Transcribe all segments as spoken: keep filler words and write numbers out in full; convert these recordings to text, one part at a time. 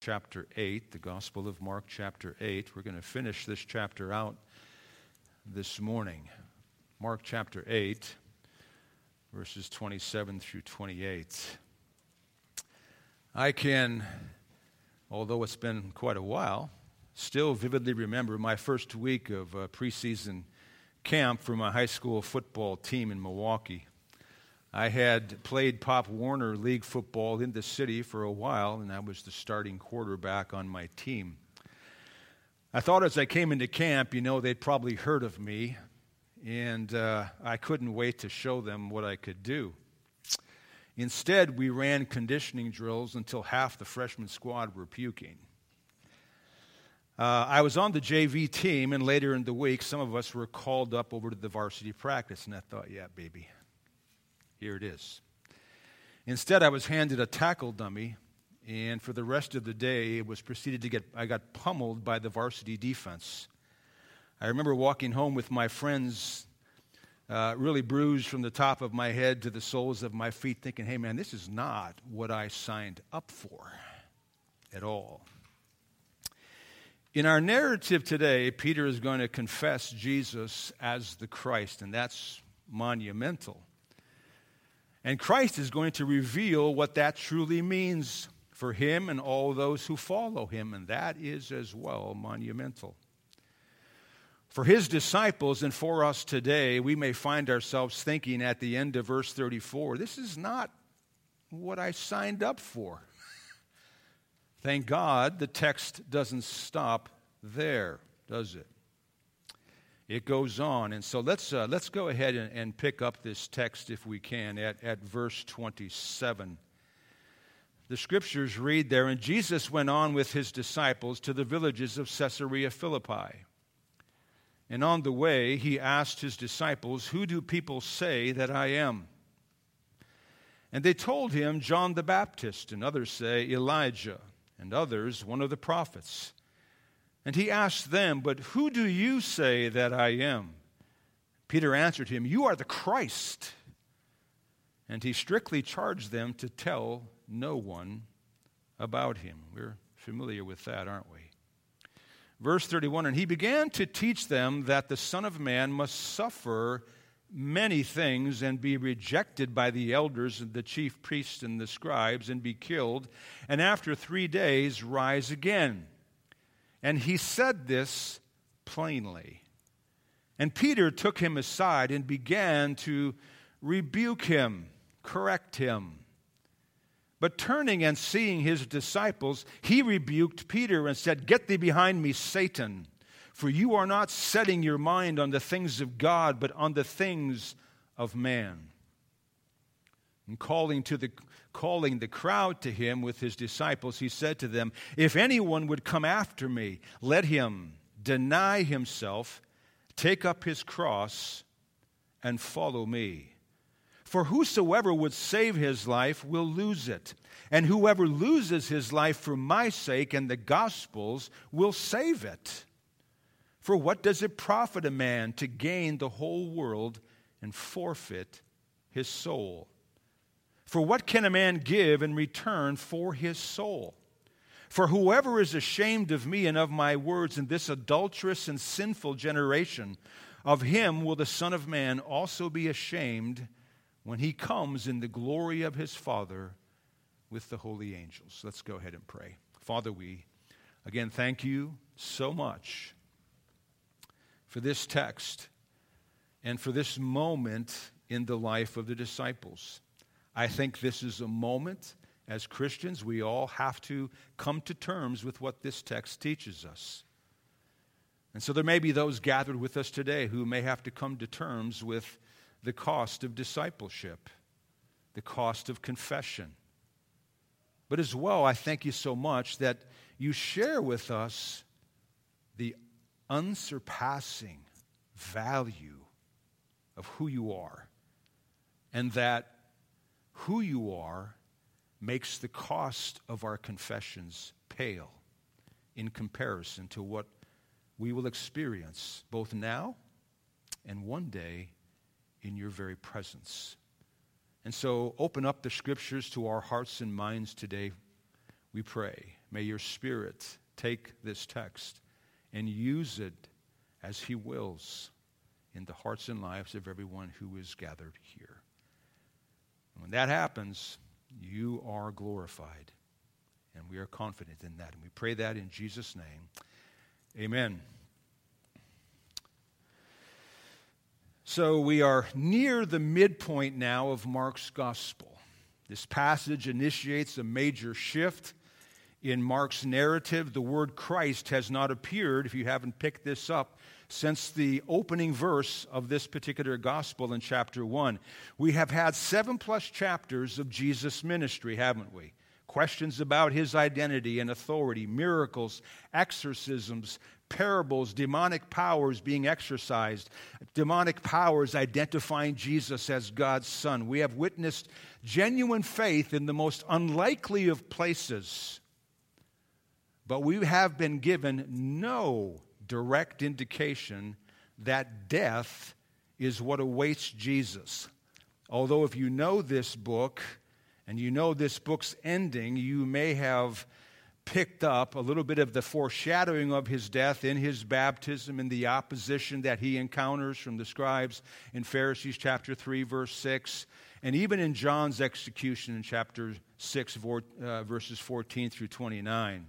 chapter eight, the Gospel of Mark chapter eight. We're going to finish this chapter out this morning. Mark chapter eight, verses twenty-seven through twenty-eight. I can, although it's been quite a while, still vividly remember my first week of uh, preseason camp for my high school football team in Milwaukee. I had played Pop Warner League football in the city for a while, and I was the starting quarterback on my team. I thought as I came into camp, you know, they'd probably heard of me, and uh, I couldn't wait to show them what I could do. Instead, we ran conditioning drills until half the freshman squad were puking. Uh, I was on the J V team, and later in the week, some of us were called up over to the varsity practice, and I thought, yeah, baby, here it is. Instead, I was handed a tackle dummy, and for the rest of the day, it was proceeded to get, I got pummeled by the varsity defense. I remember walking home with my friends, uh, really bruised from the top of my head to the soles of my feet, thinking, hey, man, this is not what I signed up for at all. In our narrative today, Peter is going to confess Jesus as the Christ, and that's monumental. And Christ is going to reveal what that truly means for him and all those who follow him, and that is as well monumental. For his disciples and for us today, we may find ourselves thinking at the end of verse thirty-four, this is not what I signed up for. Thank God the text doesn't stop there, does it? It goes on, and so let's uh, let's go ahead and, and pick up this text, if we can, at, at verse twenty-seven. The scriptures read there, and Jesus went on with his disciples to the villages of Caesarea Philippi. And on the way, he asked his disciples, who do people say that I am? And they told him, John the Baptist, and others say Elijah, and others one of the prophets. And he asked them, but who do you say that I am? Peter answered him, you are the Christ. And he strictly charged them to tell no one about him. We're familiar with that, aren't we? Verse thirty-one, and he began to teach them that the Son of Man must suffer many things and be rejected by the elders and the chief priests and the scribes and be killed, and after three days rise again. And he said this plainly. And Peter took him aside and began to rebuke him, correct him. But turning and seeing his disciples, he rebuked Peter and said, get thee behind me, Satan, for you are not setting your mind on the things of God, but on the things of man. And calling to the calling the crowd to him with his disciples, he said to them, if anyone would come after me, let him deny himself, take up his cross, and follow me. For whosoever would save his life will lose it, and whoever loses his life for my sake and the gospel's will save it. For what does it profit a man to gain the whole world and forfeit his soul? For what can a man give in return for his soul? For whoever is ashamed of me and of my words in this adulterous and sinful generation, of him will the Son of Man also be ashamed when he comes in the glory of his Father with the holy angels. Let's go ahead and pray. Father, we again thank you so much for this text and for this moment in the life of the disciples. I think this is a moment, as Christians, we all have to come to terms with what this text teaches us. And so there may be those gathered with us today who may have to come to terms with the cost of discipleship, the cost of confession. But as well, I thank you so much that you share with us the unsurpassing value of who you are, and that who you are makes the cost of our confessions pale in comparison to what we will experience both now and one day in your very presence. And so open up the scriptures to our hearts and minds today, we pray. May your Spirit take this text and use it as he wills in the hearts and lives of everyone who is gathered here. And when that happens, you are glorified. And we are confident in that. And we pray that in Jesus' name. Amen. So we are near the midpoint now of Mark's gospel. This passage initiates a major shift in Mark's narrative. The word Christ has not appeared, if you haven't picked this up, since the opening verse of this particular gospel in chapter one. We have had seven plus chapters of Jesus' ministry, haven't we? Questions about his identity and authority, miracles, exorcisms, parables, demonic powers being exorcised, demonic powers identifying Jesus as God's Son. We have witnessed genuine faith in the most unlikely of places, but we have been given no direct indication that death is what awaits Jesus. Although if you know this book, and you know this book's ending, you may have picked up a little bit of the foreshadowing of his death in his baptism and the opposition that he encounters from the scribes in Pharisees chapter three, verse six, and even in John's execution in chapter six, verses fourteen through twenty-nine.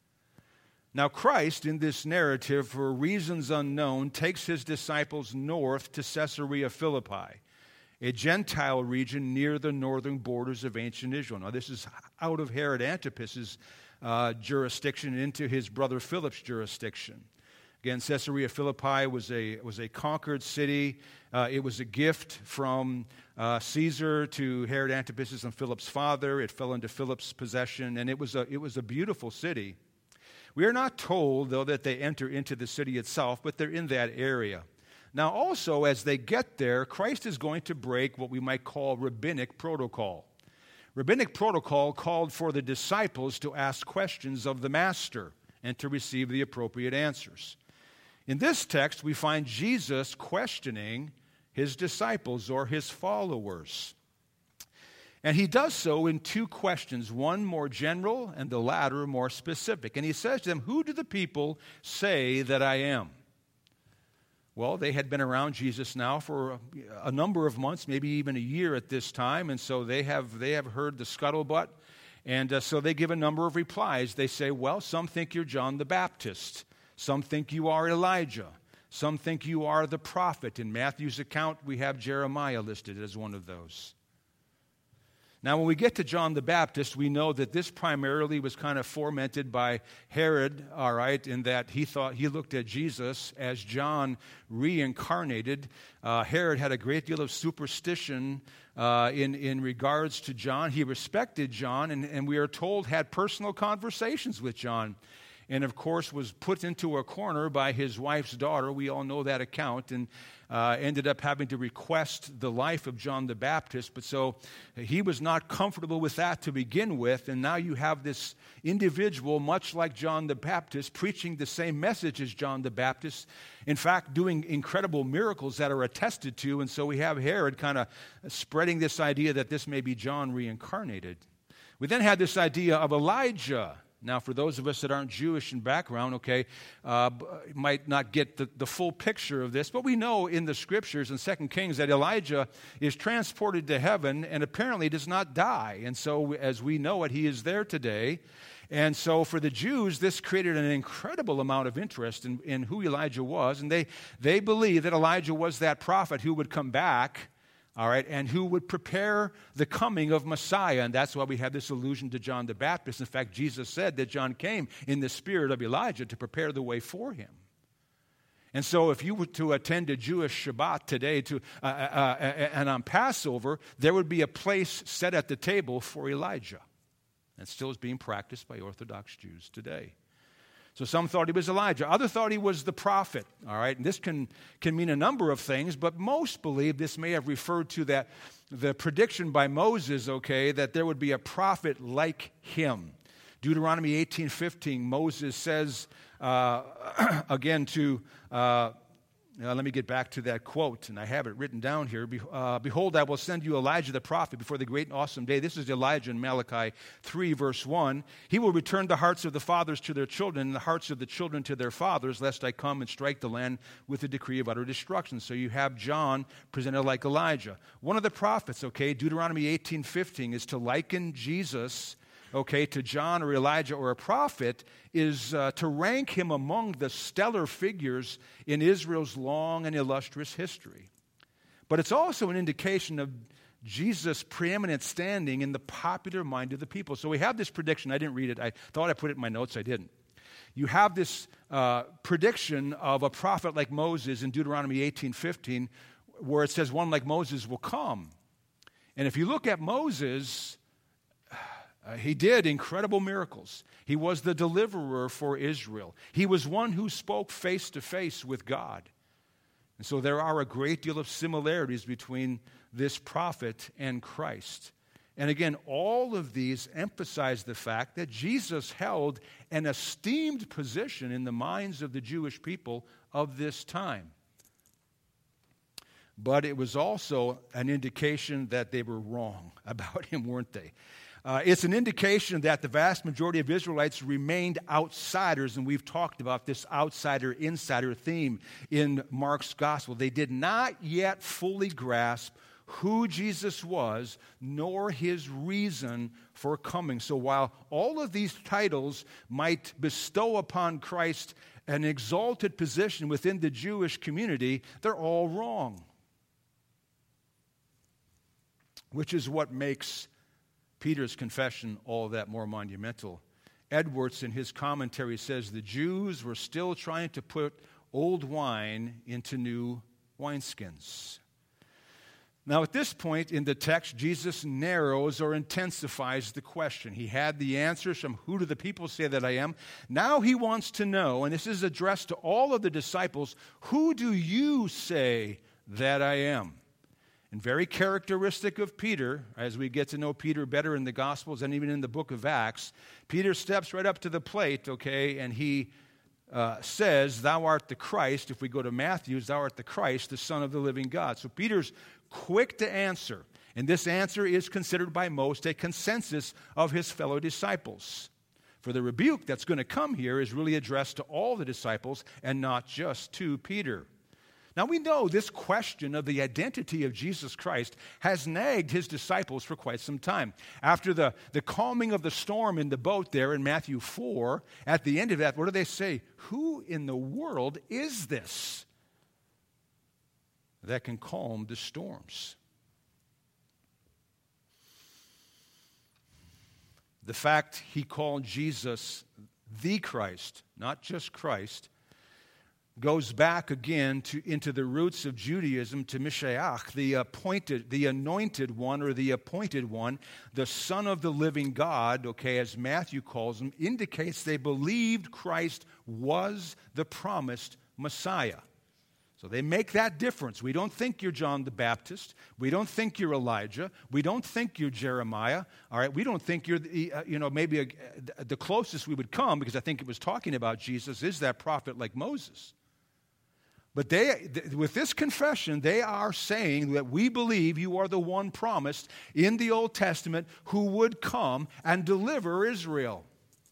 Now Christ, in this narrative, for reasons unknown, takes his disciples north to Caesarea Philippi, a Gentile region near the northern borders of ancient Israel. Now, this is out of Herod Antipas's uh, jurisdiction into his brother Philip's jurisdiction. Again, Caesarea Philippi was a was a conquered city. Uh, it was a gift from uh, Caesar to Herod Antipas and Philip's father. It fell into Philip's possession, and it was a it was a beautiful city. We are not told, though, that they enter into the city itself, but they're in that area. Now, also, as they get there, Christ is going to break what we might call rabbinic protocol. Rabbinic protocol called for the disciples to ask questions of the master and to receive the appropriate answers. In this text, we find Jesus questioning his disciples or his followers. And he does so in two questions, one more general and the latter more specific. And he says to them, "Who do the people say that I am?" Well, they had been around Jesus now for a, a number of months, maybe even a year at this time, and so they have they have heard the scuttlebutt, and uh, so they give a number of replies. They say, well, some think you're John the Baptist, some think you are Elijah, some think you are the prophet. In Matthew's account, we have Jeremiah listed as one of those. Now, when we get to John the Baptist, we know that this primarily was kind of fomented by Herod, all right, in that he thought he looked at Jesus as John reincarnated. Uh, Herod had a great deal of superstition uh, in, in regards to John. He respected John, and, and we are told had personal conversations with John. And, of course, was put into a corner by his wife's daughter. We all know that account, and uh, ended up having to request the life of John the Baptist. But so he was not comfortable with that to begin with, and now you have this individual, much like John the Baptist, preaching the same message as John the Baptist, in fact, doing incredible miracles that are attested to. And so we have Herod kind of spreading this idea that this may be John reincarnated. We then had this idea of Elijah. Now, for those of us that aren't Jewish in background, okay, uh, might not get the, the full picture of this, but we know in the Scriptures in Second Kings that Elijah is transported to heaven and apparently does not die. And so, as we know it, he is there today. And so for the Jews, this created an incredible amount of interest in, in who Elijah was. And they, they believed that Elijah was that prophet who would come back, all right, and who would prepare the coming of Messiah. And that's why we have this allusion to John the Baptist. In fact, Jesus said that John came in the spirit of Elijah to prepare the way for him. And so if you were to attend a Jewish Shabbat today to, uh, uh, uh, and on Passover, there would be a place set at the table for Elijah. And still is being practiced by Orthodox Jews today. So some thought he was Elijah. Others thought he was the prophet. All right, and this can, can mean a number of things, but most believe this may have referred to that the prediction by Moses, okay, that there would be a prophet like him. Deuteronomy eighteen fifteen, Moses says uh, again to uh, Now, let me get back to that quote, and I have it written down here. Be, uh, Behold, I will send you Elijah the prophet before the great and awesome day. This is Elijah in Malachi three, verse one. He will return the hearts of the fathers to their children and the hearts of the children to their fathers, lest I come and strike the land with a decree of utter destruction. So you have John presented like Elijah. One of the prophets, okay, Deuteronomy eighteen fifteen, is to liken Jesus, okay, to John or Elijah or a prophet, is uh, to rank him among the stellar figures in Israel's long and illustrious history. But it's also an indication of Jesus' preeminent standing in the popular mind of the people. So we have this prediction. I didn't read it. I thought I put it in my notes. I didn't. You have this uh, prediction of a prophet like Moses in Deuteronomy eighteen fifteen, where it says one like Moses will come. And if you look at Moses, Uh, he did incredible miracles. He was the deliverer for Israel. He was one who spoke face to face with God. And so there are a great deal of similarities between this prophet and Christ. And again, all of these emphasize the fact that Jesus held an esteemed position in the minds of the Jewish people of this time. But it was also an indication that they were wrong about him, weren't they? Uh, it's an indication that the vast majority of Israelites remained outsiders, and we've talked about this outsider-insider theme in Mark's gospel. They did not yet fully grasp who Jesus was, nor his reason for coming. So while all of these titles might bestow upon Christ an exalted position within the Jewish community, they're all wrong. Which is what makes Peter's confession all that more monumental. Edwards, in his commentary, says the Jews were still trying to put old wine into new wineskins. Now, at this point in the text, Jesus narrows or intensifies the question. He had the answers from who do the people say that I am. Now he wants to know, and this is addressed to all of the disciples, who do you say that I am? And very characteristic of Peter, as we get to know Peter better in the Gospels and even in the book of Acts, Peter steps right up to the plate, okay, and he uh, says, thou art the Christ. If we go to Matthew, thou art the Christ, the Son of the living God. So Peter's quick to answer, and this answer is considered by most a consensus of his fellow disciples. For the rebuke that's going to come here is really addressed to all the disciples and not just to Peter. Now, we know this question of the identity of Jesus Christ has nagged his disciples for quite some time. After the, the calming of the storm in the boat there in Matthew four, at the end of that, what do they say? Who in the world is this that can calm the storms? The fact he called Jesus the Christ, not just Christ, goes back again to into the roots of Judaism, to Mashiach, the appointed, the anointed one or the appointed one, the Son of the living God, okay, as Matthew calls him, indicates they believed Christ was the promised Messiah. So they make that difference. We don't think you're John the Baptist. We don't think you're Elijah. We don't think you're Jeremiah. All right, we don't think you're, the, uh, you know, maybe a, the closest we would come, because I think it was talking about Jesus, is that prophet like Moses. But they, with this confession, they are saying that we believe you are the one promised in the Old Testament who would come and deliver Israel.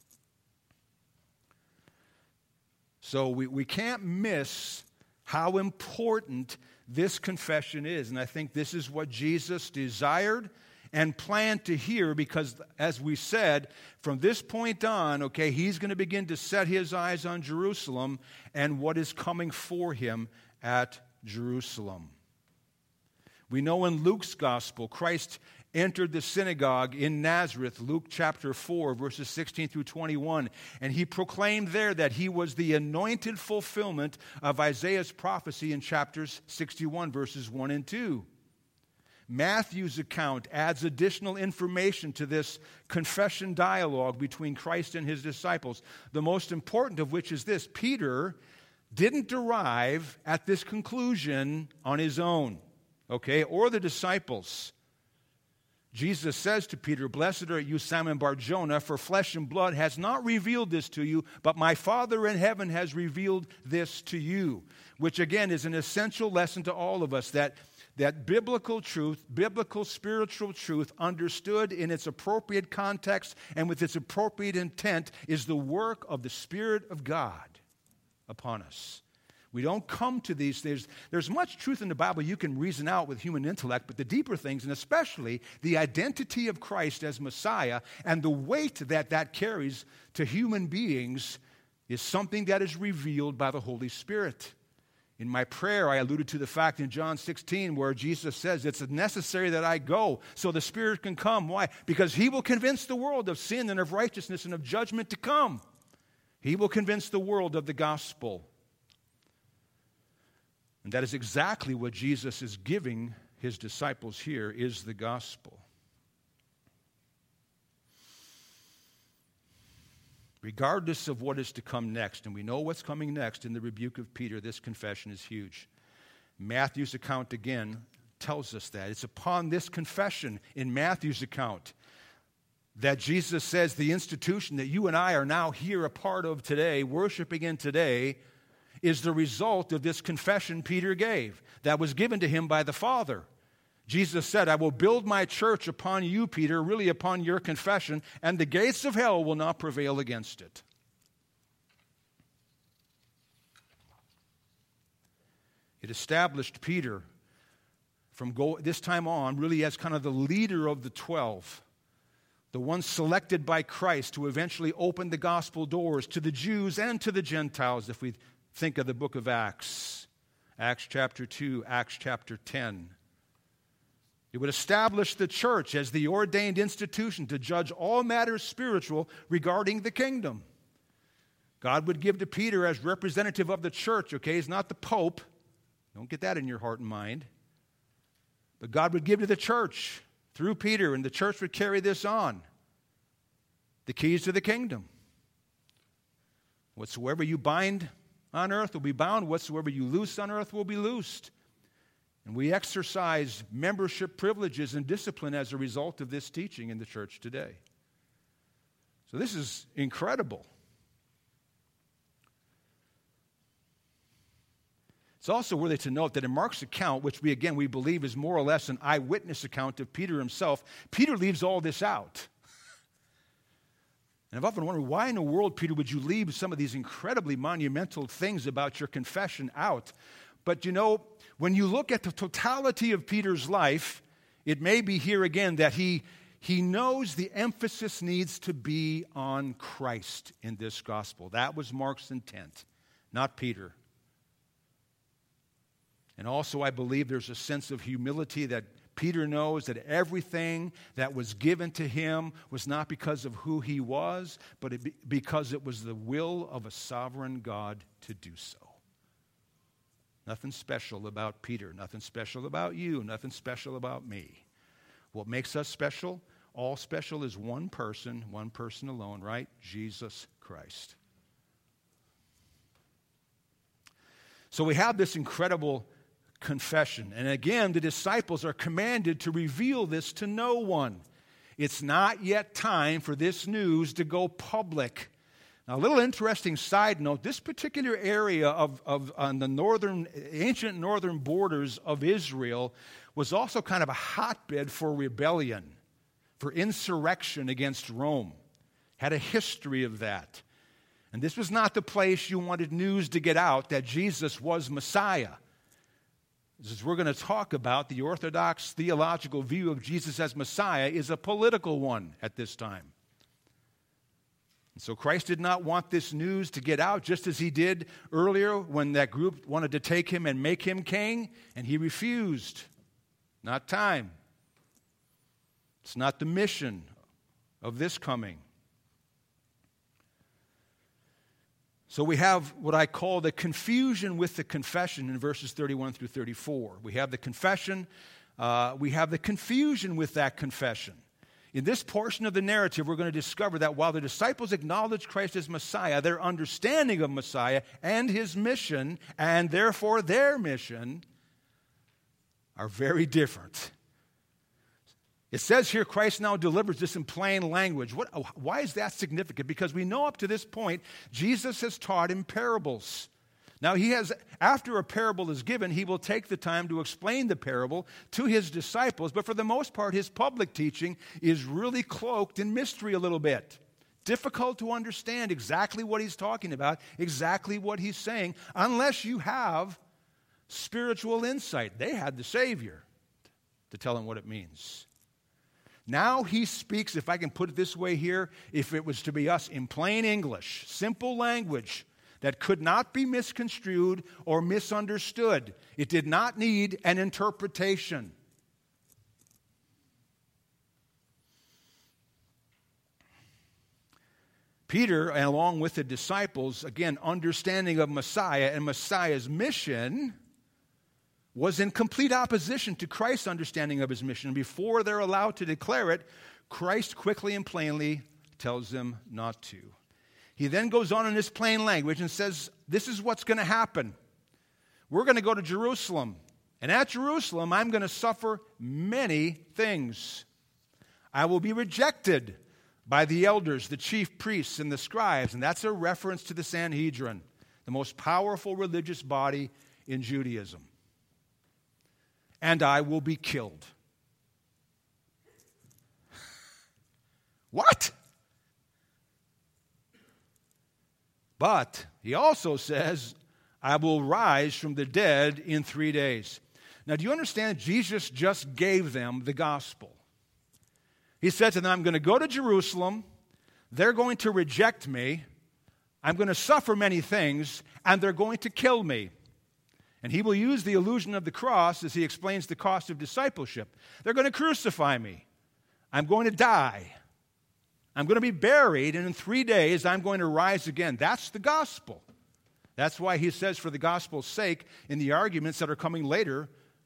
So we, we can't miss how important this confession is. And I think this is what Jesus desired and planned to hear, because, as we said, from this point on, okay, he's going to begin to set his eyes on Jerusalem and what is coming for him at Jerusalem. We know in Luke's gospel, Christ entered the synagogue in Nazareth, Luke chapter four, verses sixteen through twenty-one, and he proclaimed there that he was the anointed fulfillment of Isaiah's prophecy in chapters sixty-one, verses one and two. Matthew's account adds additional information to this confession dialogue between Christ and his disciples, the most important of which is this: Peter didn't arrive at this conclusion on his own, okay, or the disciples. Jesus says to Peter, "Blessed are you, Simon Bar-Jonah, for flesh and blood has not revealed this to you, but my Father in heaven has revealed this to you." Which again is an essential lesson to all of us, that, that biblical truth, biblical spiritual truth, understood in its appropriate context and with its appropriate intent, is the work of the Spirit of God upon us. We don't come to these things. There's much truth in the Bible you can reason out with human intellect, but the deeper things, and especially the identity of Christ as Messiah and the weight that that carries to human beings, is something that is revealed by the Holy Spirit. In my prayer, I alluded to the fact in John sixteen where Jesus says it's necessary that I go so the Spirit can come. Why? Because He will convince the world of sin and of righteousness and of judgment to come. He will convince the world of the gospel. And that is exactly what Jesus is giving His disciples here, is the gospel. Regardless of what is to come next, and we know what's coming next in the rebuke of Peter, this confession is huge. Matthew's account again tells us that. It's upon this confession in Matthew's account that Jesus says the institution that you and I are now here a part of today, worshiping in today, is the result of this confession Peter gave that was given to him by the Father. Jesus said, "I will build my church upon you, Peter," really upon your confession, "and the gates of hell will not prevail against it." It established Peter from go, this time on really as kind of the leader of the twelve, the one selected by Christ to eventually open the gospel doors to the Jews and to the Gentiles, if we think of the book of Acts, Acts chapter two, Acts chapter ten. It would establish the church as the ordained institution to judge all matters spiritual regarding the kingdom. God would give to Peter as representative of the church, okay? He's not the Pope. Don't get that in your heart and mind. But God would give to the church through Peter, and the church would carry this on. The keys to the kingdom. Whatsoever you bind on earth will be bound. Whatsoever you loose on earth will be loosed. And we exercise membership privileges and discipline as a result of this teaching in the church today. So this is incredible. It's also worthy to note that in Mark's account, which we again we believe is more or less an eyewitness account of Peter himself, Peter leaves all this out. And I've often wondered, why in the world, Peter, would you leave some of these incredibly monumental things about your confession out? But you know, when you look at the totality of Peter's life, it may be here again that he, he knows the emphasis needs to be on Christ in this gospel. That was Mark's intent, not Peter. And also, I believe there's a sense of humility that Peter knows that everything that was given to him was not because of who he was, but it be, because it was the will of a sovereign God to do so. Nothing special about Peter, nothing special about you, nothing special about me. What makes us special? All special is one person, one person alone, right? Jesus Christ. So we have this incredible confession. And again, the disciples are commanded to reveal this to no one. It's not yet time for this news to go public. Now, a little interesting side note, this particular area of, of on the northern, ancient northern borders of Israel was also kind of a hotbed for rebellion, for insurrection against Rome. Had a history of that. And this was not the place you wanted news to get out that Jesus was Messiah. As we're going to talk about, the Orthodox theological view of Jesus as Messiah is a political one at this time. And so Christ did not want this news to get out, just as he did earlier when that group wanted to take him and make him king, and he refused. Not time. It's not the mission of this coming. So we have what I call the confusion with the confession in verses thirty-one through thirty-four. We have the confession. Uh, we have the confusion with that confession. In this portion of the narrative, we're going to discover that while the disciples acknowledge Christ as Messiah, their understanding of Messiah and his mission, and therefore their mission, are very different. It says here Christ now delivers this in plain language. What, why is that significant? Because we know up to this point, Jesus has taught in parables. Now he has, after a parable is given, he will take the time to explain the parable to his disciples, but for the most part, his public teaching is really cloaked in mystery a little bit. Difficult to understand exactly what he's talking about, exactly what he's saying, unless you have spiritual insight. They had the Savior to tell them what it means. Now he speaks, if I can put it this way here, if it was to be us in plain English, simple language that could not be misconstrued or misunderstood. It did not need an interpretation. Peter, along with the disciples, again, understanding of Messiah and Messiah's mission, was in complete opposition to Christ's understanding of his mission. Before they're allowed to declare it, Christ quickly and plainly tells them not to. He then goes on in this plain language and says, this is what's going to happen. We're going to go to Jerusalem. And at Jerusalem, I'm going to suffer many things. I will be rejected by the elders, the chief priests, and the scribes. And that's a reference to the Sanhedrin, the most powerful religious body in Judaism. And I will be killed. What? But he also says, I will rise from the dead in three days. Now, do you understand? Jesus just gave them the gospel. He said to them, I'm going to go to Jerusalem. They're going to reject me. I'm going to suffer many things, and they're going to kill me. And he will use the illusion of the cross as he explains the cost of discipleship. They're going to crucify me. I'm going to die. I'm going to be buried, and in three days I'm going to rise again. That's the gospel. That's why he says, for the gospel's sake, in the arguments that are coming later,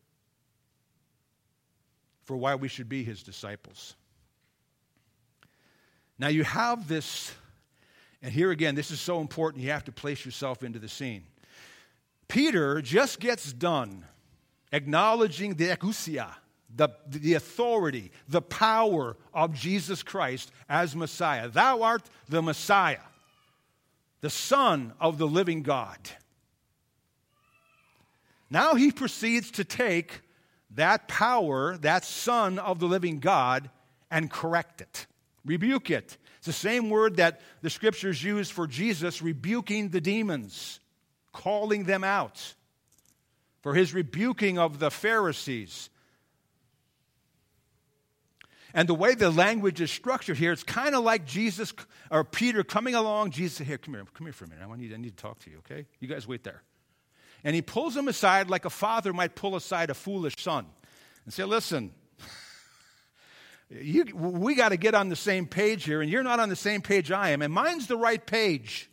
for why we should be his disciples. Now you have this, and here again, this is so important, you have to place yourself into the scene. Peter just gets done acknowledging the exousia, the, the authority, the power of Jesus Christ as Messiah. Thou art the Messiah, the Son of the living God. Now he proceeds to take that power, that Son of the living God, and correct it, rebuke it. It's the same word that the Scriptures use for Jesus rebuking the demons, calling them out, for his rebuking of the Pharisees. And the way the language is structured here, it's kind of like Jesus or Peter coming along. Jesus said, here, come here, come here for a minute. I, want you, I need to talk to you, okay? You guys wait there. And he pulls him aside like a father might pull aside a foolish son and say, listen, you, we got to get on the same page here, and you're not on the same page I am, and mine's the right page.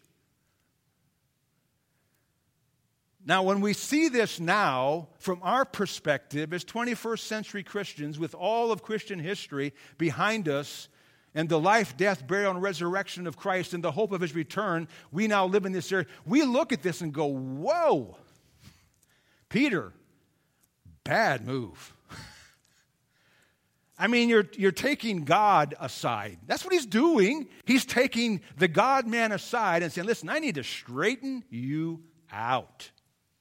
Now, when we see this now, from our perspective as twenty-first century Christians, with all of Christian history behind us, and the life, death, burial, and resurrection of Christ, and the hope of his return, we now live in this area. We look at this and go, whoa, Peter, bad move. I mean, you're, you're taking God aside. That's what he's doing. He's taking the God-man aside and saying, listen, I need to straighten you out.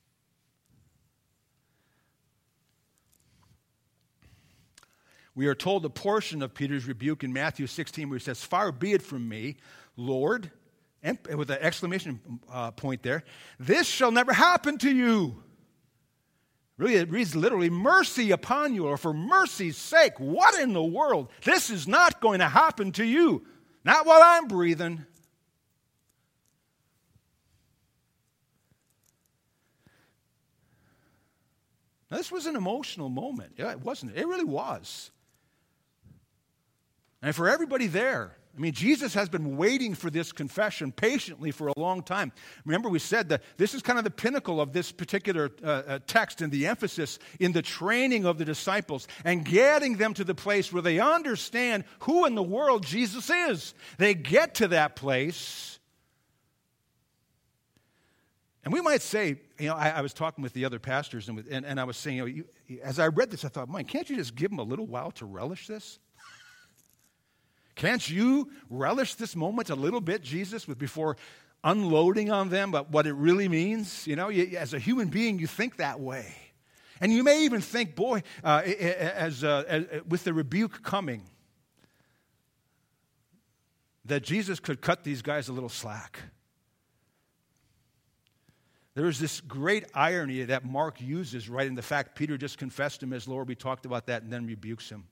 We are told a portion of Peter's rebuke in Matthew sixteen where he says, far be it from me, Lord, and with an exclamation uh, point there, this shall never happen to you. Really, it reads literally, mercy upon you, or for mercy's sake. What in the world? This is not going to happen to you. Not while I'm breathing. Now, this was an emotional moment. Yeah, it wasn't. It really was. And for everybody there, I mean, Jesus has been waiting for this confession patiently for a long time. Remember, we said that this is kind of the pinnacle of this particular uh, uh, text and the emphasis in the training of the disciples and getting them to the place where they understand who in the world Jesus is. They get to that place. And we might say, you know, I, I was talking with the other pastors, and, with, and, and I was saying, you know, you, as I read this, I thought, man, can't you just give them a little while to relish this? Can't you relish this moment a little bit, Jesus, with before unloading on them but what it really means? You know, you, as a human being, you think that way. And you may even think, boy, uh, as, uh, as with the rebuke coming, that Jesus could cut these guys a little slack. There is this great irony that Mark uses right in the fact Peter just confessed him as Lord. We talked about that, and then rebukes him.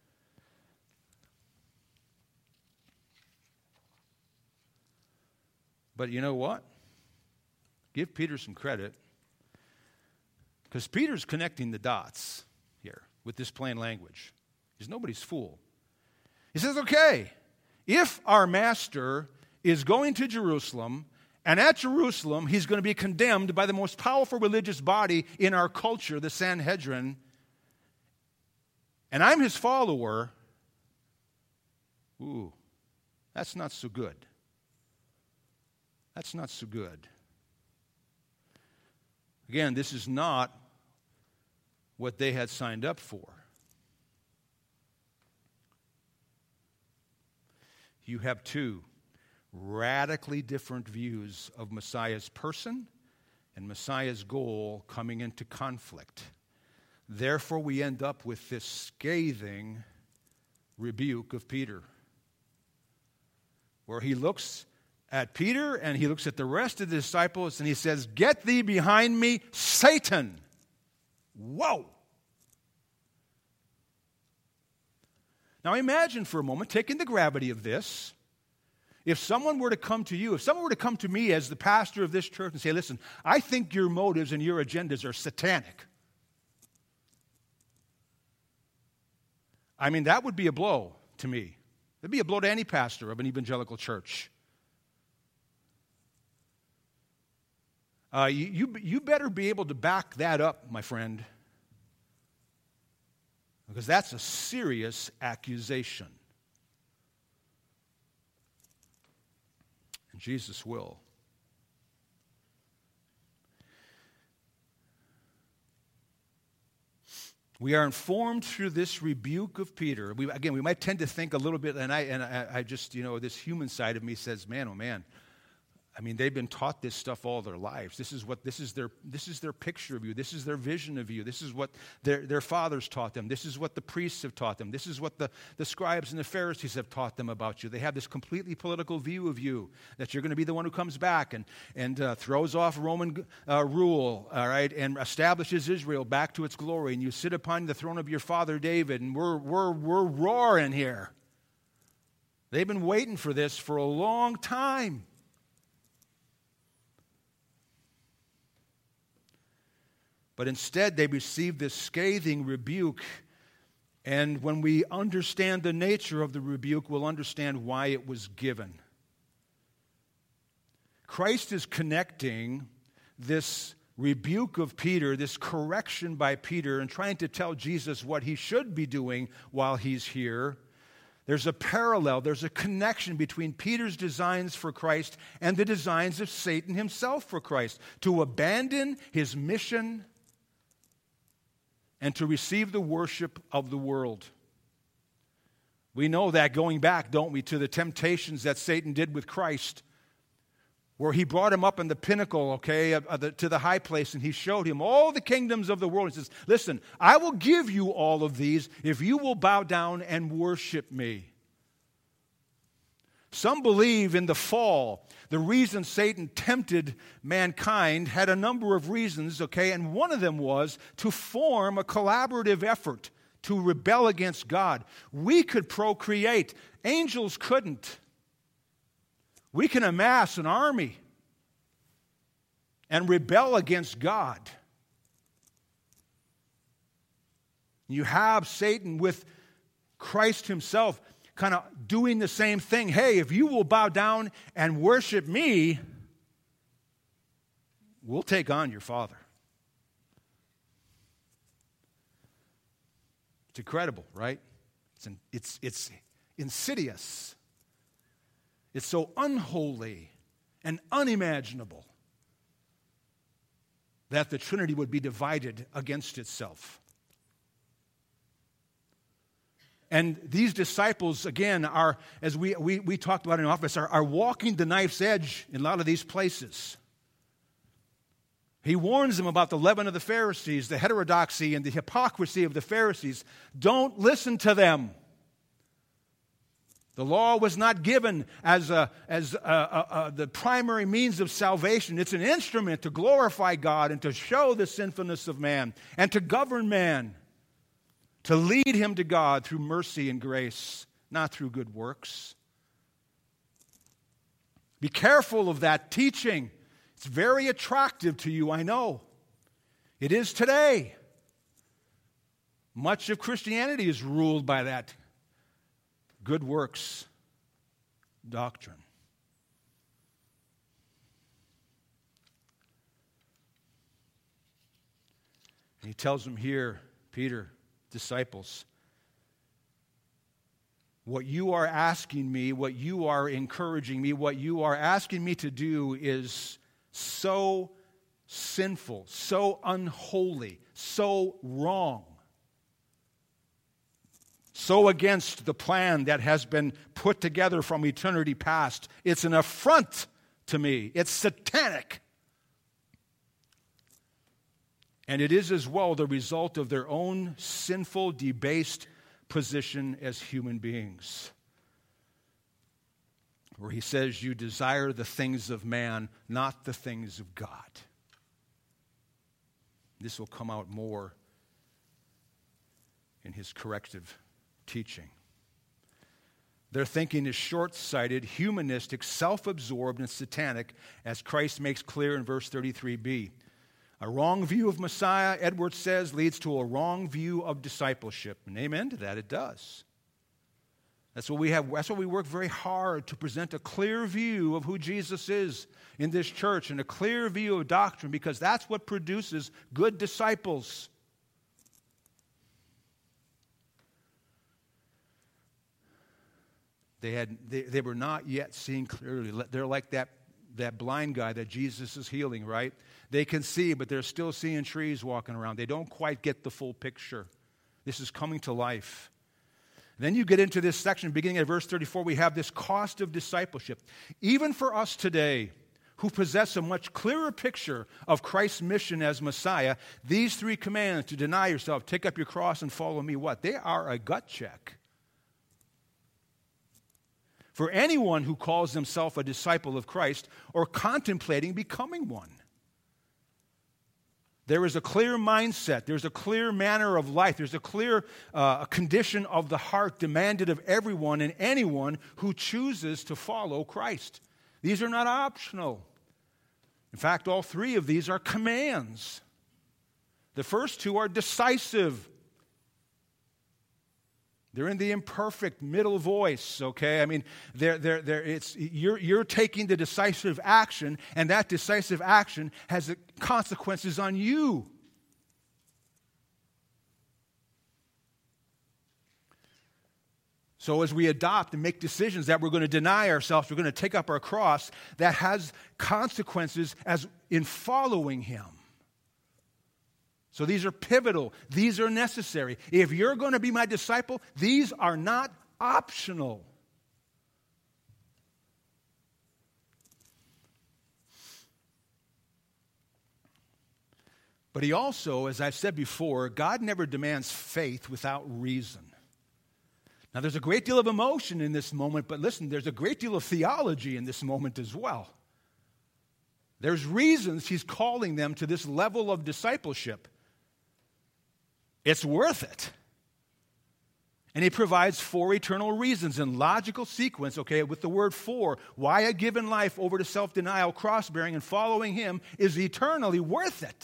But you know what? Give Peter some credit, because Peter's connecting the dots here with this plain language. He's nobody's fool. He says, okay, if our master is going to Jerusalem, and at Jerusalem he's going to be condemned by the most powerful religious body in our culture, the Sanhedrin, and I'm his follower, ooh, that's not so good. That's not so good. Again, this is not what they had signed up for. You have two radically different views of Messiah's person and Messiah's goal coming into conflict. Therefore, we end up with this scathing rebuke of Peter, where he looks at Peter and he looks at the rest of the disciples and he says, "Get thee behind me, Satan." Whoa! Now imagine for a moment, taking the gravity of this, if someone were to come to you, if someone were to come to me as the pastor of this church and say, "Listen, I think your motives and your agendas are satanic." I mean, that would be a blow to me. It would be a blow to any pastor of an evangelical church. Uh, you, you, you better be able to back that up, my friend, because that's a serious accusation. And Jesus will. We are informed through this rebuke of Peter. We, again, we might tend to think a little bit, and I and I, I just, you know, this human side of me says, man, oh man, I mean, they've been taught this stuff all their lives. This is what this is their this is their picture of you. This is their vision of you. This is what their, their fathers taught them. This is what the priests have taught them. This is what the, the scribes and the Pharisees have taught them about you. They have this completely political view of you, that you're going to be the one who comes back and, and uh, throws off Roman uh, rule, all right, and establishes Israel back to its glory. And you sit upon the throne of your father David, and we're we're we're roaring here. They've been waiting for this for a long time. But instead, they receive this scathing rebuke. And when we understand the nature of the rebuke, we'll understand why it was given. Christ is connecting this rebuke of Peter, this correction by Peter, and trying to tell Jesus what he should be doing while he's here. There's a parallel, there's a connection between Peter's designs for Christ and the designs of Satan himself for Christ, to abandon his mission and to receive the worship of the world. We know that going back, don't we, to the temptations that Satan did with Christ, where he brought him up in the pinnacle, okay, of, of the, to the high place, and he showed him all the kingdoms of the world. He says, listen, I will give you all of these if you will bow down and worship me. Some believe in the fall, the reason Satan tempted mankind had a number of reasons, okay, and one of them was to form a collaborative effort to rebel against God. We could procreate. Angels couldn't. We can amass an army and rebel against God. You have Satan with Christ himself kind of doing the same thing. Hey, if you will bow down and worship me, we'll take on your father. It's incredible, right? It's, in, it's, it's insidious. It's so unholy and unimaginable. that the Trinity would be divided against itself. And these disciples, again, are, as we, we, we talked about in office, are, are walking the knife's edge in a lot of these places. He warns them about the leaven of the Pharisees, the heterodoxy and the hypocrisy of the Pharisees. Don't listen to them. The law was not given as, a, as a, a, a, the primary means of salvation. It's an instrument to glorify God and to show the sinfulness of man and to govern man, to lead him to God through mercy and grace, not through good works. Be careful of that teaching. It's very attractive to you, I know. It is today. Much of Christianity is ruled by that good works doctrine. And he tells them here, Peter, disciples, what you are asking me, what you are encouraging me, what you are asking me to do is so sinful, so unholy, so wrong, so against the plan that has been put together from eternity past. It's an affront to me. It's satanic. And it is as well the result of their own sinful, debased position as human beings. Where he says, you desire the things of man, not the things of God. This will come out more in his corrective teaching. Their thinking is short-sighted, humanistic, self-absorbed, and satanic, as Christ makes clear in verse thirty-three b. A wrong view of Messiah, Edwards says, leads to a wrong view of discipleship. And amen to that, it does. That's what we have. That's what we work very hard to present a clear view of who Jesus is in this church and a clear view of doctrine, because that's what produces good disciples. They had they, they were not yet seeing clearly. They're like that that blind guy that Jesus is healing, right? They can see, but they're still seeing trees walking around. They don't quite get the full picture. This is coming to life. Then you get into this section, beginning at verse thirty-four, we have this cost of discipleship. Even for us today, who possess a much clearer picture of Christ's mission as Messiah, these three commands, to deny yourself, take up your cross, and follow me, what? They are a gut check. For anyone who calls himself a disciple of Christ or contemplating becoming one. There is a clear mindset. There's a clear manner of life. There's a clear uh, condition of the heart demanded of everyone and anyone who chooses to follow Christ. These are not optional. In fact, all three of these are commands. The first two are decisive. They're in the imperfect middle voice, okay? I mean, they're, they're, they're, it's, you're, you're taking the decisive action, and that decisive action has consequences on you. So as we adopt and make decisions that we're going to deny ourselves, we're going to take up our cross, that has consequences as in following him. So these are pivotal. These are necessary. If you're going to be my disciple, these are not optional. But he also, as I've said before, God never demands faith without reason. Now, there's a great deal of emotion in this moment, but listen, there's a great deal of theology in this moment as well. There's reasons he's calling them to this level of discipleship. It's worth it. And he provides four eternal reasons in logical sequence, okay, with the word for. Why a given life over to self-denial, cross-bearing, and following him is eternally worth it.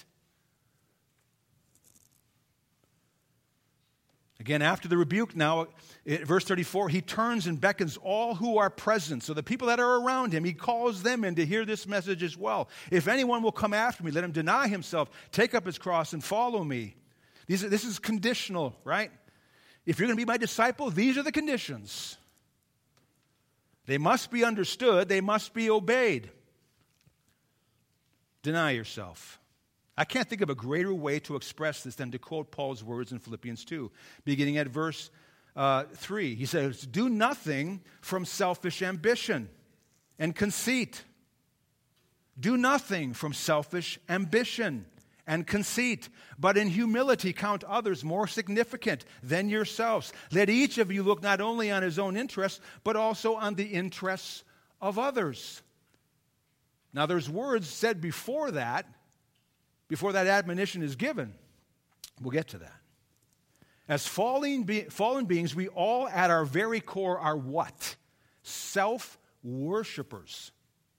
Again, after the rebuke now, verse thirty-four, he turns and beckons all who are present. So the people that are around him, he calls them in to hear this message as well. If anyone will come after me, let him deny himself, take up his cross, and follow me. These are, this is conditional, right? If you're going to be my disciple, these are the conditions. They must be understood. They must be obeyed. Deny yourself. I can't think of a greater way to express this than to quote Paul's words in Philippians two, beginning at verse uh, three. He says, "Do nothing from selfish ambition and conceit." Do nothing from selfish ambition and conceit, but in humility count others more significant than yourselves. Let each of you look not only on his own interests, but also on the interests of others. Now, there's words said before that, before that admonition is given. We'll get to that. As fallen, be- fallen beings, we all at our very core are what? Self-worshipers.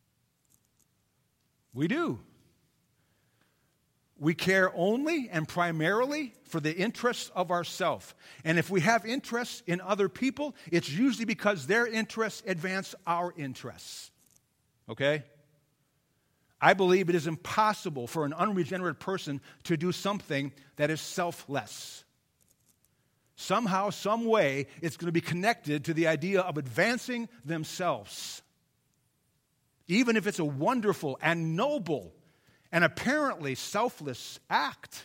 We do. We care only and primarily for the interests of ourselves. And if we have interests in other people, it's usually because their interests advance our interests. Okay? I believe it is impossible for an unregenerate person to do something that is selfless. Somehow, some way, it's going to be connected to the idea of advancing themselves. Even if it's a wonderful and noble and apparently selfless act.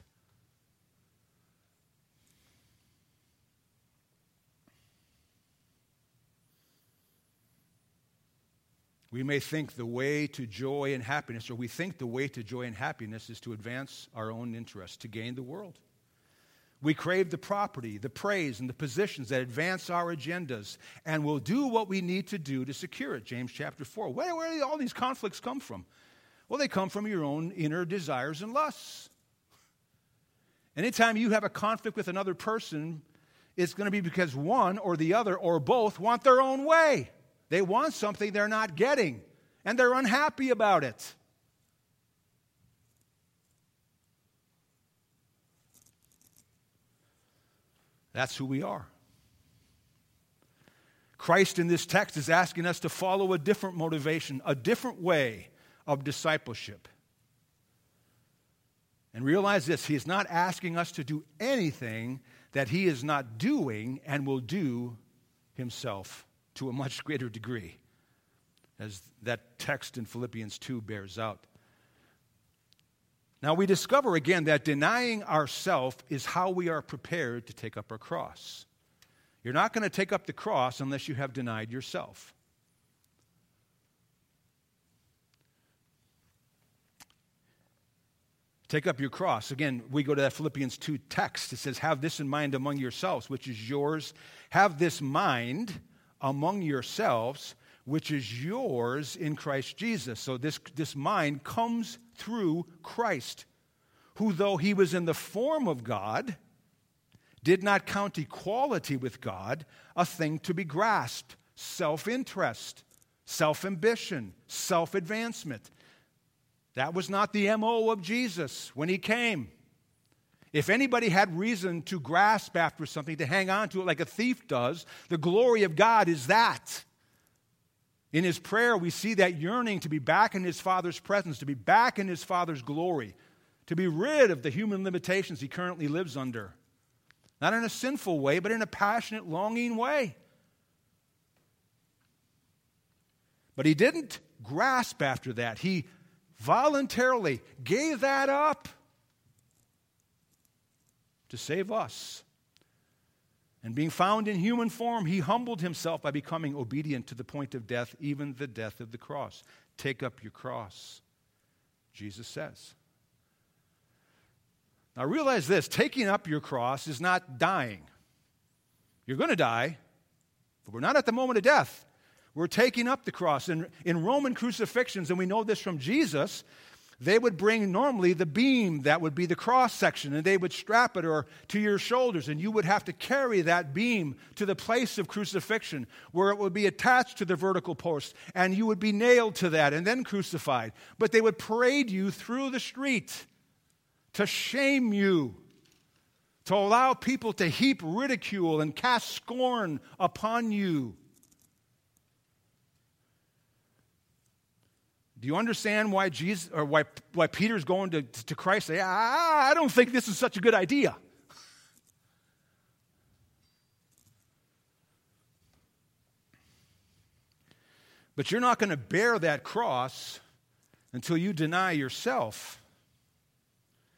We may think the way to joy and happiness, or we think the way to joy and happiness is to advance our own interests, to gain the world. We crave the property, the praise, and the positions that advance our agendas, and we'll do what we need to do to secure it. James chapter four. Where, where do all these conflicts come from? Well, they come from your own inner desires and lusts. Anytime you have a conflict with another person, it's going to be because one or the other or both want their own way. They want something they're not getting, and they're unhappy about it. That's who we are. Christ in this text is asking us to follow a different motivation, a different way of discipleship. And realize this, he is not asking us to do anything that he is not doing and will do himself to a much greater degree, as that text in Philippians two bears out. Now we discover again that denying ourselves is how we are prepared to take up our cross. You're not going to take up the cross unless you have denied yourself. Take up your cross. Again, we go to that Philippians two text. It says, have this in mind among yourselves, which is yours. Have this mind among yourselves, which is yours in Christ Jesus. So this, this mind comes through Christ, who though he was in the form of God, did not count equality with God a thing to be grasped. Self-interest, self-ambition, self-advancement. That was not the M O of Jesus when he came. If anybody had reason to grasp after something, to hang on to it like a thief does, the glory of God is that. In his prayer, we see that yearning to be back in his Father's presence, to be back in his Father's glory, to be rid of the human limitations he currently lives under. Not in a sinful way, but in a passionate, longing way. But he didn't grasp after that. He voluntarily gave that up to save us. And being found in human form, he humbled himself by becoming obedient to the point of death, even the death of the cross. Take up your cross, Jesus says. Now realize this, taking up your cross is not dying. You're going to die, but we're not at the moment of death. We're taking up the cross. In, in Roman crucifixions, and we know this from Jesus, they would bring normally the beam that would be the cross section, and they would strap it or to your shoulders, and you would have to carry that beam to the place of crucifixion where it would be attached to the vertical post, and you would be nailed to that and then crucified. But they would parade you through the street to shame you, to allow people to heap ridicule and cast scorn upon you. Do you understand why Jesus or why, why Peter's going to, to Christ and say, I, I don't think this is such a good idea? But you're not going to bear that cross until you deny yourself.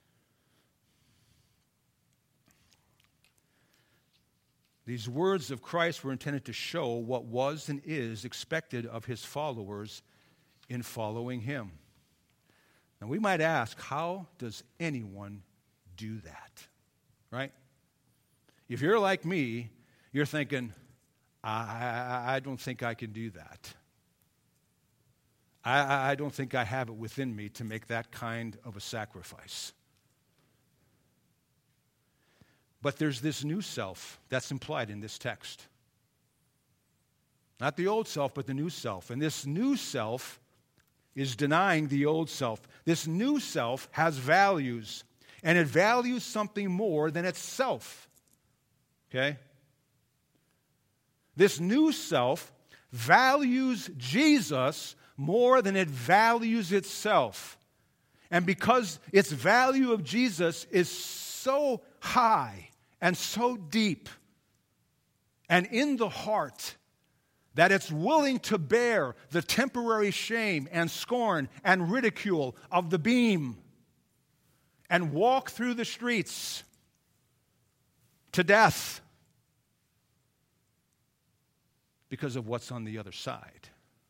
These words of Christ were intended to show what was and is expected of his followers in following him. Now we might ask, how does anyone do that? Right? If you're like me, you're thinking, I, I don't think I can do that. I, I don't think I have it within me to make that kind of a sacrifice. But there's this new self that's implied in this text. Not the old self, but the new self. And this new self is denying the old self. This new self has values, and it values something more than itself. Okay? This new self values Jesus more than it values itself. And because its value of Jesus is so high and so deep and in the heart that it's willing to bear the temporary shame and scorn and ridicule of the beam and walk through the streets to death because of what's on the other side.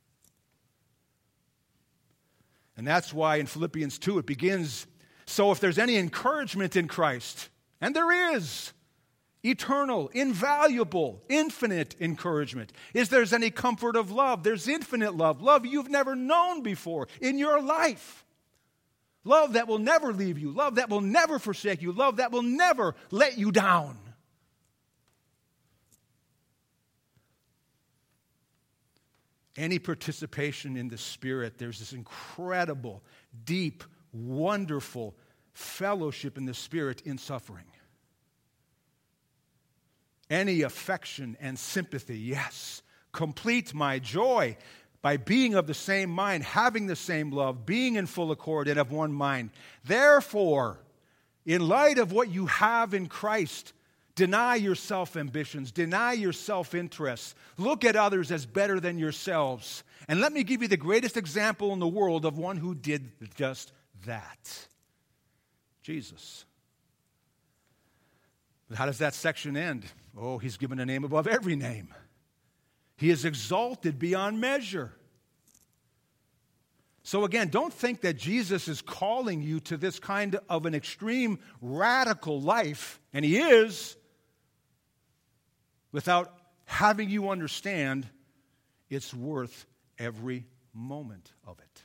And that's why in Philippians two it begins, so if there's any encouragement in Christ, and there is, eternal, invaluable, infinite encouragement. Is there's any comfort of love? There's infinite love, love you've never known before in your life. Love that will never leave you, love that will never forsake you, love that will never let you down. Any participation in the Spirit, there's this incredible, deep, wonderful fellowship in the Spirit in suffering. Any affection and sympathy, yes. Complete my joy by being of the same mind, having the same love, being in full accord and of one mind. Therefore, in light of what you have in Christ, deny your self-ambitions, deny your self-interests. Look at others as better than yourselves. And let me give you the greatest example in the world of one who did just that. Jesus. But how does that section end? Oh, he's given a name above every name. He is exalted beyond measure. So again, don't think that Jesus is calling you to this kind of an extreme, radical life, and he is, without having you understand it's worth every moment of it.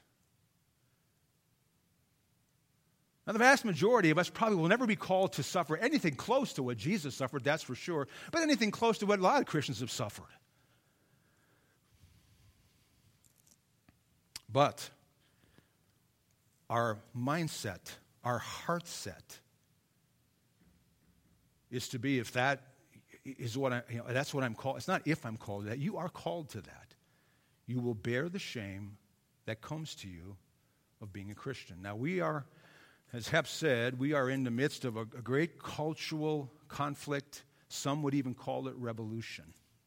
Now, the vast majority of us probably will never be called to suffer anything close to what Jesus suffered, that's for sure, but anything close to what a lot of Christians have suffered. But our mindset, our heart set, is to be, if that is what I, you know, that's what I'm called. It's not if I'm called to that. You are called to that. You will bear the shame that comes to you of being a Christian. Now, we are, as Hep said, we are in the midst of a, a great cultural conflict. Some would even call it revolution.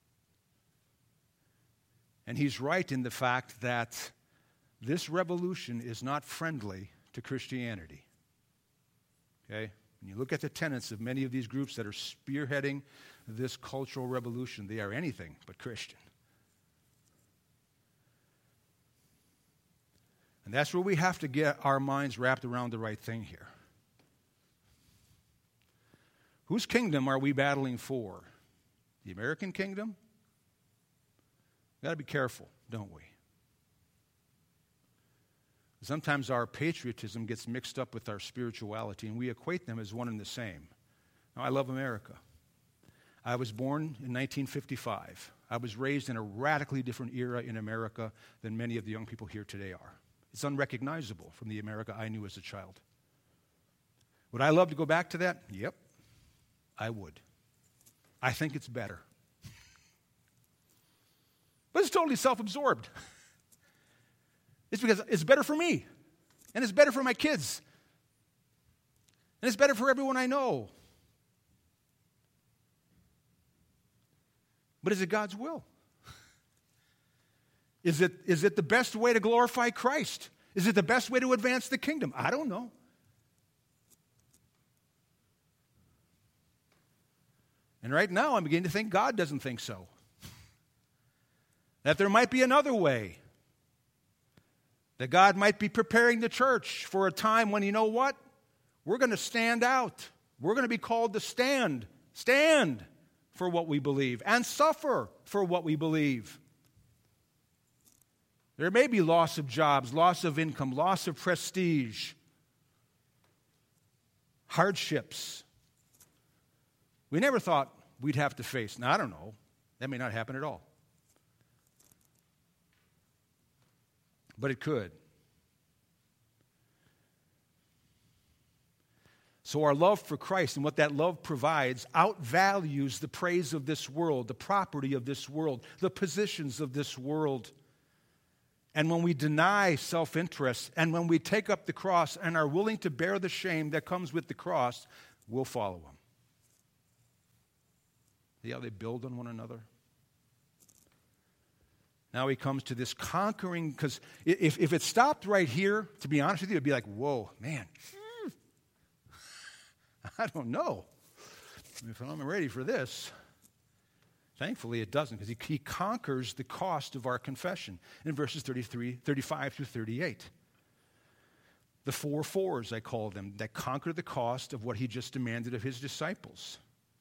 And he's right in the fact that this revolution is not friendly to Christianity. Okay? When you look at the tenets of many of these groups that are spearheading this cultural revolution, they are anything but Christian. And that's where we have to get our minds wrapped around the right thing here. Whose kingdom are we battling for? The American kingdom? We've got to be careful, don't we? Sometimes our patriotism gets mixed up with our spirituality, and we equate them as one and the same. Now, I love America. I was born in nineteen fifty-five. I was raised in a radically different era in America than many of the young people here today are. It's unrecognizable from the America I knew as a child. Would I love to go back to that? Yep, I would. I think it's better. But it's totally self-absorbed. It's because it's better for me, and it's better for my kids, and it's better for everyone I know. But is it God's will? Is it, is it the best way to glorify Christ? Is it the best way to advance the kingdom? I don't know. And right now, I'm beginning to think God doesn't think so. That there might be another way. That God might be preparing the church for a time when, you know what? We're going to stand out. We're going to be called to stand. Stand for what we believe and suffer for what we believe. There may be loss of jobs, loss of income, loss of prestige, hardships. We never thought we'd have to face. Now, I don't know. That may not happen at all. But it could. So our love for Christ and what that love provides outvalues the praise of this world, the property of this world, the positions of this world. And when we deny self-interest and when we take up the cross and are willing to bear the shame that comes with the cross, we'll follow him. See how they build on one another? Now he comes to this conquering, because if, if it stopped right here, to be honest with you, it would be like, whoa, man, I don't know if I'm ready for this. Thankfully, it doesn't, because he, he conquers the cost of our confession in verses thirty-three, thirty-five through thirty-eight. The four fours, I call them, that conquer the cost of what he just demanded of his disciples.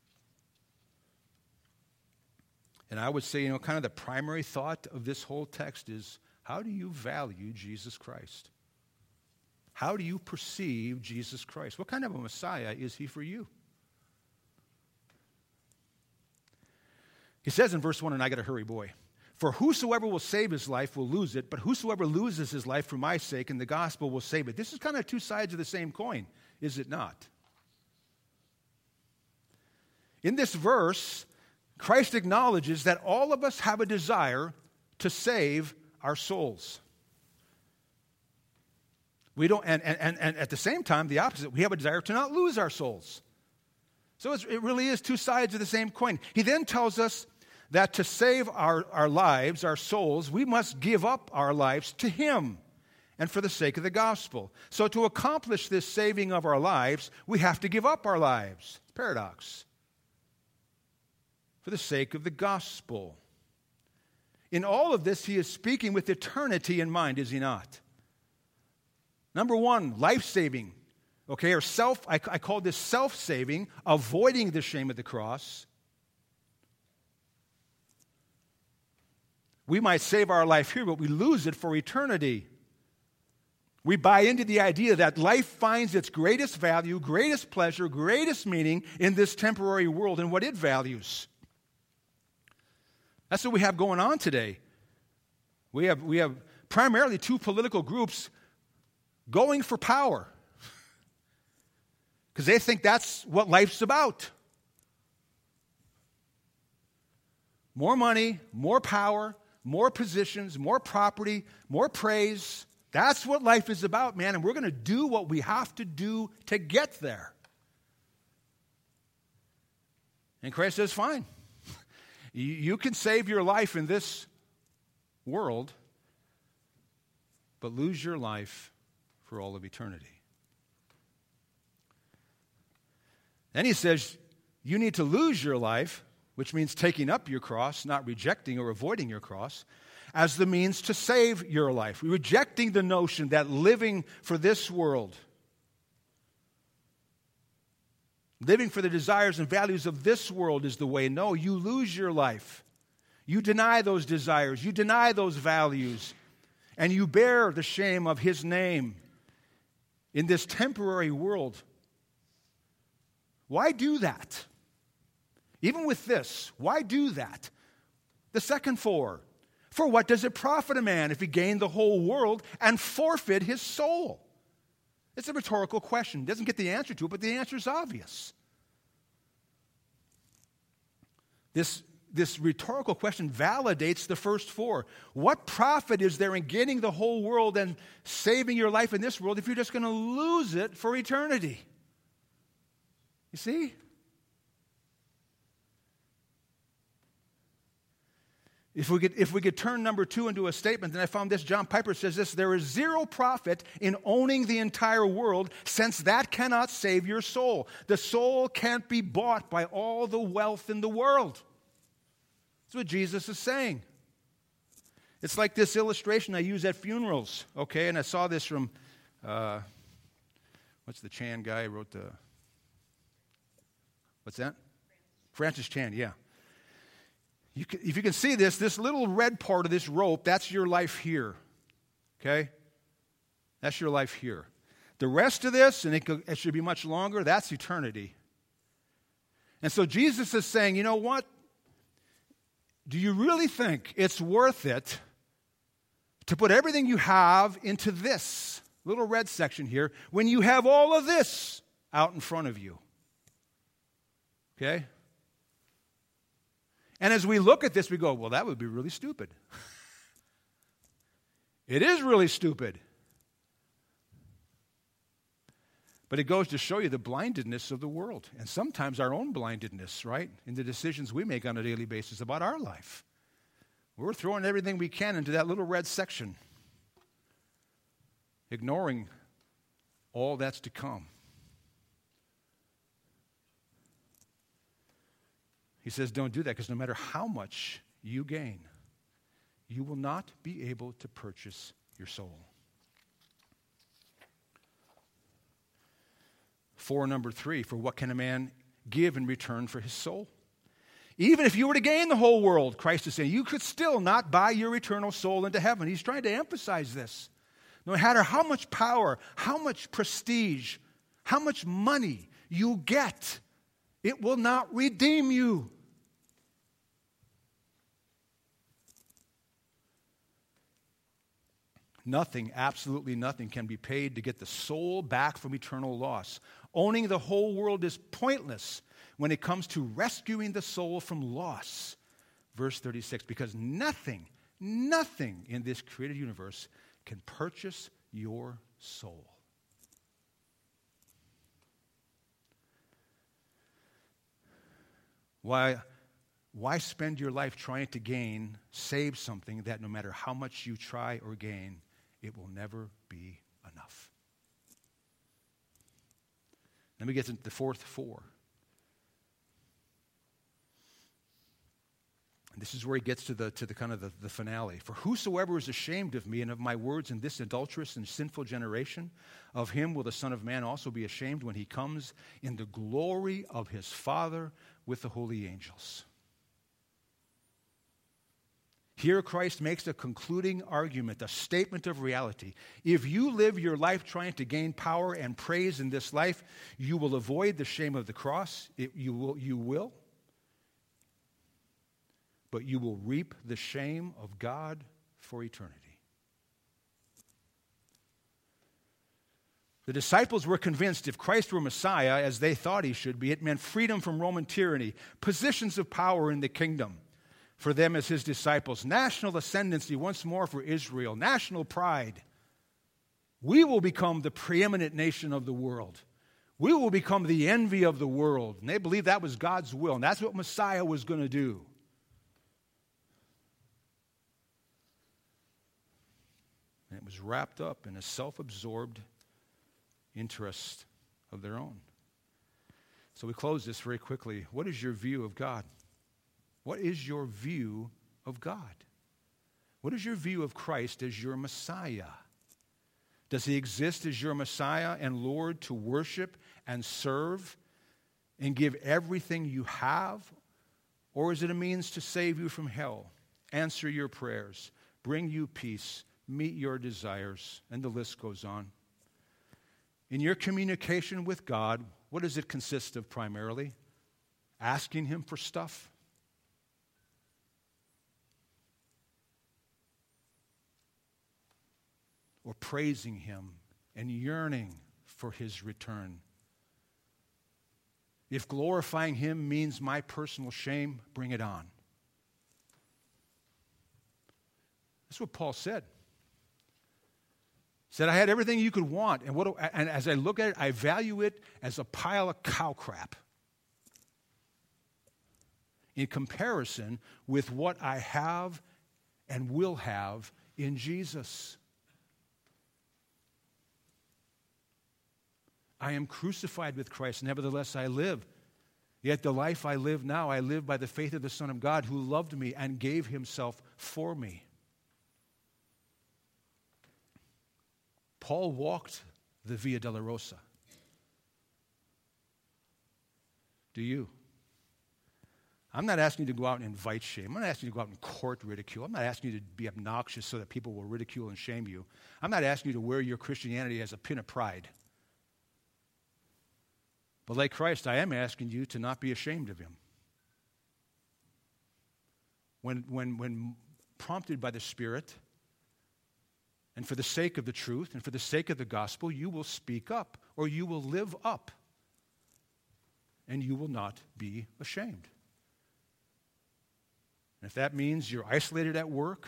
And I would say, you know, kind of the primary thought of this whole text is, how do you value Jesus Christ? How do you perceive Jesus Christ? What kind of a Messiah is he for you? He says in verse one, and I got to hurry, boy. For whosoever will save his life will lose it, but whosoever loses his life for my sake and the gospel will save it. This is kind of two sides of the same coin, is it not? In this verse, Christ acknowledges that all of us have a desire to save our souls. We don't, and, and, and at the same time, the opposite, we have a desire to not lose our souls. So it's, it really is two sides of the same coin. He then tells us that to save our, our lives, our souls, we must give up our lives to him and for the sake of the gospel. So to accomplish this saving of our lives, we have to give up our lives. It's a paradox. For the sake of the gospel. In all of this, he is speaking with eternity in mind, is he not? Number one, life-saving. Okay, or self, I, I call this self-saving, avoiding the shame of the cross. We might save our life here, but we lose it for eternity. We buy into the idea that life finds its greatest value, greatest pleasure, greatest meaning in this temporary world and what it values. That's what we have going on today. We have, we have primarily two political groups going for power because they think that's what life's about. More money, more power, more positions, more property, more praise. That's what life is about, man, and we're going to do what we have to do to get there. And Christ says, fine. You can save your life in this world, but lose your life for all of eternity. Then he says, you need to lose your life, which means taking up your cross, not rejecting or avoiding your cross, as the means to save your life. Rejecting the notion that living for this world, living for the desires and values of this world is the way. No, you lose your life. You deny those desires. You deny those values. And you bear the shame of his name in this temporary world. Why do that? Even with this, why do that? The second four. For what does it profit a man if he gain the whole world and forfeit his soul? It's a rhetorical question. It doesn't get the answer to it, but the answer is obvious. This, this rhetorical question validates the first four. What profit is there in gaining the whole world and saving your life in this world if you're just going to lose it for eternity? You see? If we could, if we could turn number two into a statement, then I found this. John Piper says this: there is zero profit in owning the entire world, since that cannot save your soul. The soul can't be bought by all the wealth in the world. That's what Jesus is saying. It's like this illustration I use at funerals, okay? And I saw this from, uh, what's the Chan guy who wrote the, what's that? Francis Chan, yeah. You can, if you can see this, this little red part of this rope, that's your life here, okay? That's your life here. The rest of this, and it, could, it should be much longer, that's eternity. And so Jesus is saying, you know what? Do you really think it's worth it to put everything you have into this little red section here when you have all of this out in front of you? Okay? And as we look at this, we go, well, that would be really stupid. It is really stupid. But it goes to show you the blindedness of the world, and sometimes our own blindedness, right, in the decisions we make on a daily basis about our life. We're throwing everything we can into that little red section, ignoring all that's to come. He says, don't do that, because no matter how much you gain, you will not be able to purchase your soul. For number three, for what can a man give in return for his soul? Even if you were to gain the whole world, Christ is saying, you could still not buy your eternal soul into heaven. He's trying to emphasize this. No matter how much power, how much prestige, how much money you get, it will not redeem you. Nothing, absolutely nothing, can be paid to get the soul back from eternal loss. Owning the whole world is pointless when it comes to rescuing the soul from loss. Verse thirty-six, because nothing, nothing in this created universe can purchase your soul. Why, why spend your life trying to gain, save something that no matter how much you try or gain, it will never be enough? Let me get to the fourth four. And this is where he gets to the to the kind of the, the finale. For whosoever is ashamed of me and of my words in this adulterous and sinful generation, of him will the Son of Man also be ashamed when he comes in the glory of his Father with the holy angels. Here Christ makes a concluding argument, a statement of reality. If you live your life trying to gain power and praise in this life, you will avoid the shame of the cross. It, you will, you will. But you will reap the shame of God for eternity. The disciples were convinced if Christ were Messiah, as they thought he should be, it meant freedom from Roman tyranny, positions of power in the kingdom for them as his disciples, national ascendancy once more for Israel, national pride. We will become the preeminent nation of the world. We will become the envy of the world. And they believed that was God's will, and that's what Messiah was going to do. And it was wrapped up in a self-absorbed interest of their own. So we close this very quickly. What is your view of God? What is your view of God? What is your view of Christ as your Messiah? Does he exist as your Messiah and Lord to worship and serve and give everything you have? Or is it a means to save you from hell, answer your prayers, bring you peace, meet your desires, and the list goes on? In your communication with God, what does it consist of primarily? Asking him for stuff? Or praising him and yearning for his return? If glorifying him means my personal shame, bring it on. That's what Paul said. He said, I had everything you could want, and, what, and as I look at it, I value it as a pile of cow crap. in comparison with what I have and will have in Jesus. I am crucified with Christ, nevertheless I live. Yet the life I live now, I live by the faith of the Son of God who loved me and gave himself for me. Paul walked the Via Dolorosa. Do you? I'm not asking you to go out and invite shame. I'm not asking you to go out and court ridicule. I'm not asking you to be obnoxious so that people will ridicule and shame you. I'm not asking you to wear your Christianity as a pin of pride. But like Christ, I am asking you to not be ashamed of him. When, when, when prompted by the Spirit, and for the sake of the truth, and for the sake of the gospel, you will speak up, or you will live up, and you will not be ashamed. And if that means you're isolated at work,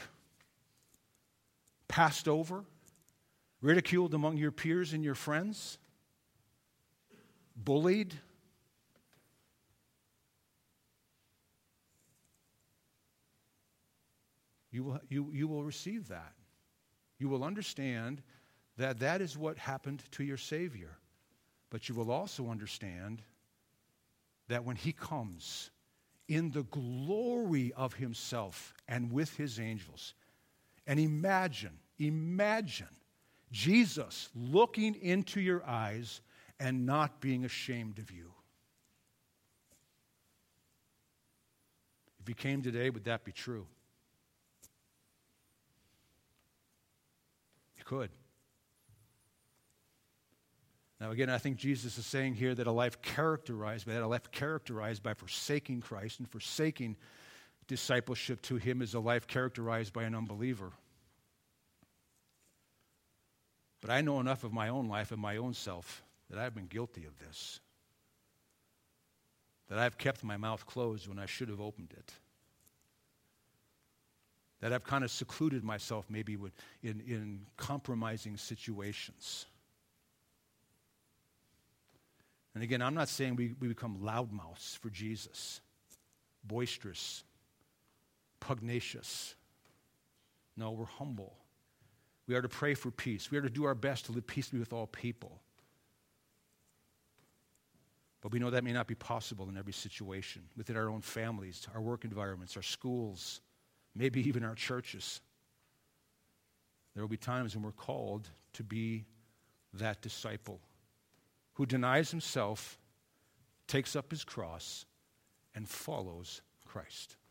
passed over, ridiculed among your peers and your friends, bullied, you will, you, you will receive that. You will understand that that is what happened to your Savior. But you will also understand that when he comes in the glory of himself and with his angels, and imagine, imagine Jesus looking into your eyes and not being ashamed of you. If he came today, would that be true? He could. Now again, I think Jesus is saying here that a life characterized by that, a life characterized by forsaking Christ and forsaking discipleship to him is a life characterized by an unbeliever. But I know enough of my own life and my own self that I've been guilty of this. That I've kept my mouth closed when I should have opened it. That I've kind of secluded myself maybe with, in, in compromising situations. And again, I'm not saying we, we become loudmouths for Jesus, boisterous, pugnacious. No, we're humble. We are to pray for peace. We are to do our best to live peaceably with all people. But we know that may not be possible in every situation, within our own families, our work environments, our schools, maybe even our churches. There will be times when we're called to be that disciple who denies himself, takes up his cross, and follows Christ.